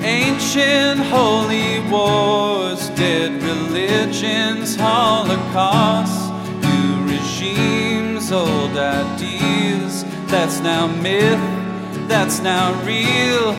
Ancient holy wars, dead religions, holocausts, new regimes, old ideas. That's now myth, that's now real.